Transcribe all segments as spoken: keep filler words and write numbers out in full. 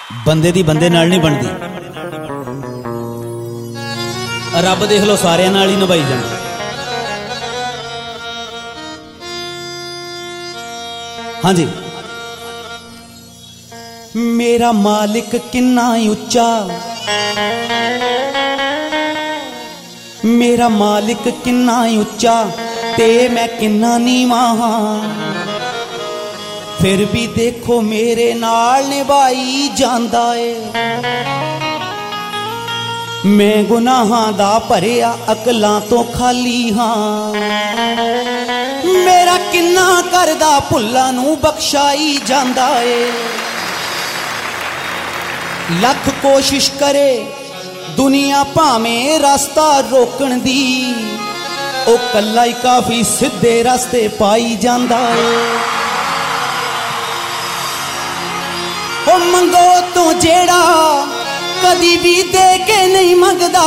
बंदे दी बंदे नाल नहीं बनती। रब देख लो सारियां नाल ही निभाई जाती। हाँ जी, मेरा मालिक किन्ना उच्चा, मेरा मालिक किन्ना उच्चा ते मैं किन्ना नीवां हां, फिर भी देखो मेरे नाल निभाई जांदा है। मैं गुनाहां दा भरिया अकलां तो खाली हाँ, मेरा किन्ना करदा भुल्लां नूं बख्शाई जांदा है। लख कोशिश करे दुनिया भावें रास्ता रोकण दी, ओ कल्ला ही काफी सीधे रास्ते पाई जांदा है। ओ मंगो तो जेड़ा कदी भी दे के नहीं मंगदा,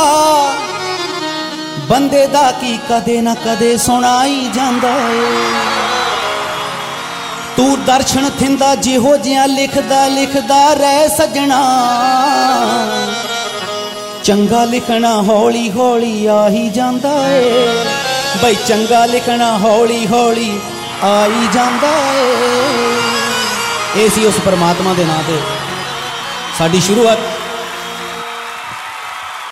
बंदे दा की कदे ना कदे सुनाई जांदा है। तू दर्शन थिंदा जिहो जिहा लिखदा लिखदा रह सजना, चंगा लिखना हौली हौली आ ही जांदा है। बई चंगा लिखना हौली हौली आ ही जांदा है। ये सी उस परमात्मा दे नां ते साडी शुरुआत।